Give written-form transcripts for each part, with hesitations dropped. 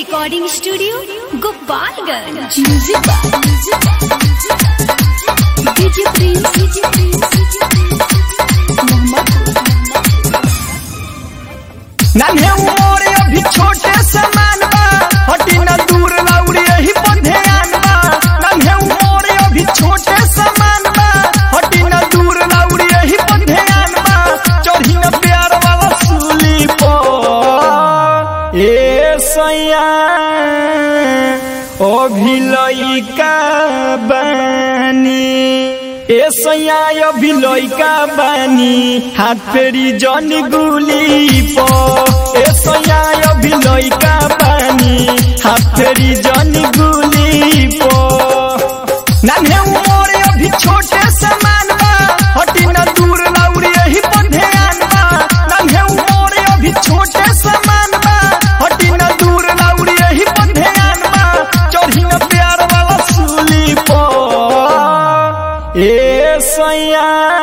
Recording studio Gopalganj. DJ Prince Nanhe Umar अभी छोटे समान बा, हटी न दूर लौड़ी यही पर ध्यान बा। नन्हे उमर अभी छोटे समान बा, हटी न दूर लौड़ी यही पर ध्यान बा। चढ़ी न प्यार वाला सूली पर ए सैया अभी लइका बानी, ए सैया अभी लइका बानी, हाथ फेरी जन गुली पो। ए सैया अभी लइका बानी, हाथ फेरी जन गुली पो। नन्हे उमर अभी छोटे समान बा, हटी न दूर लौड़ी यही पर ध्यान बा। नन्हे उमर अभी छोटे समान बा, हटी न दूर लौड़ी यही पर ध्यान बा। चढ़ी न प्यार वाला सूली पो ए सैया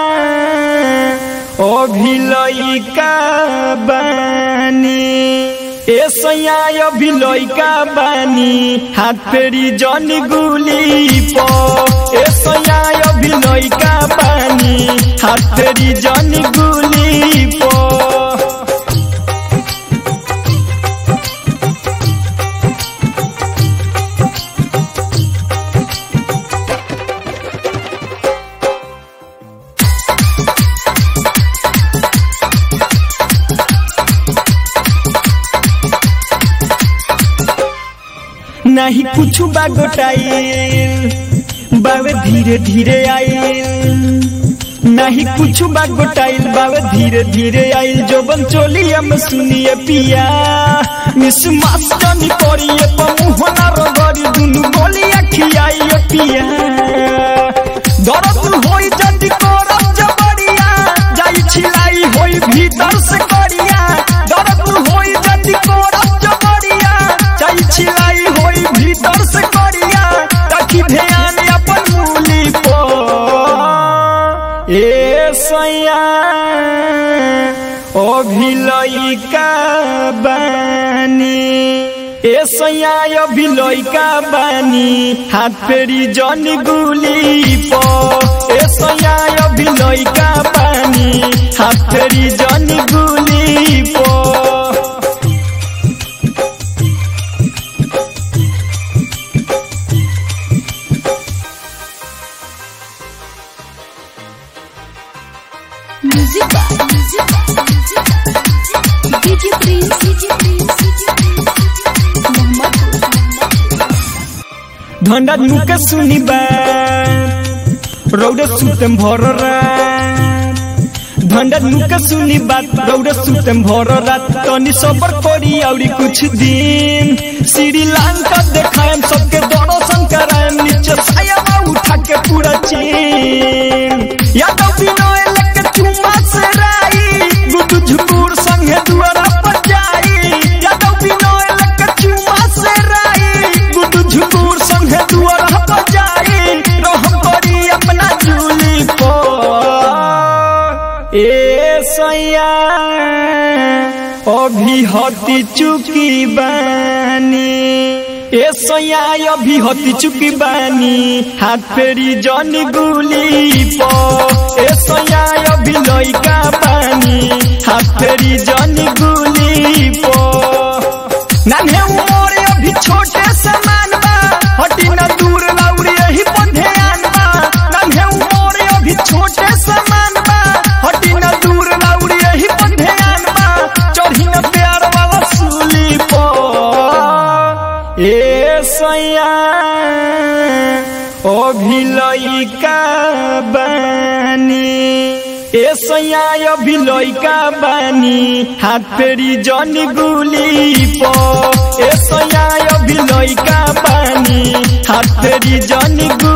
अभी लइका बानी, ए सैया अभी लइका बानी, हाथ फेरी जन गुली पो। ए सैया अभी लइका बानी, हाथ फेरी जन गुली पो। नहीं कुछ बागोटाइल बावे धीरे धीरे आइल, नहीं कुछ बागोटाइल बावे धीरे धीरे आइल। जो बन चोलिया में सुनिए पिया, मिस मास्टनी करिए पमुहना रगड़ी, दुनु गोलिया खियाइए पिया। दर्द होई जदी करब जबरिया, जाई छिलाई होई भीतर से करिया। दर्द होई जदी करब जबरिया, जाई छिलाई होई भीतर से करिया। रखी ध्यान अपन मूली पो ए सैया अभी लइका बानी, ए सैया अभी लइका बानी, हाथ फेरी जन गुली पो। ए सैया अभी लइका बानी, हाथ फेरी जन गुली पो। डीजे प्रिंस धंडा नुके सुनी बात रौड़े सुतम भर रात। धंडा नुके सुनी बात रौड़े सुतम भर रात। तनी सबर करी औरी कुछ दिन, श्रीलंका देखाएम सबके दर्शन कराएम। नीचे साया उठा के पूरा चीन, यादव बिनोय लेके चुम्मा से राई, गुदु झुकुर संगे दुआरा पर जाई। यादव बिनोय लेके चुम्मा से राई, गुदु झुकुर संगे दुआरा पर जाई। रहम करी अपना जूली पो ए सैया अभी हती चुकी बानी, ए सैया अभी हती चुकी बानी, हाथ फेरी जन गुली पो। ए सैया अभी लइका बानी, हाथ फेरी जन गुली पो। नन्हे उमर अभी छोटे समान बा, हटी न दूर लौड़ी यही पर ध्यान बा। नन्हे उमर अभी छोटे समान बा, हटी न दूर लौड़ी यही पर ध्यान बा। चढ़ी न प्यार वाला सूली पो ए सैया अभी लइका बानी, ए सैया अभी लइका बानी, हाथ फेरी जन गुली पो। ए सैया अभी लइका बानी, हाथ फेरी जन गुली।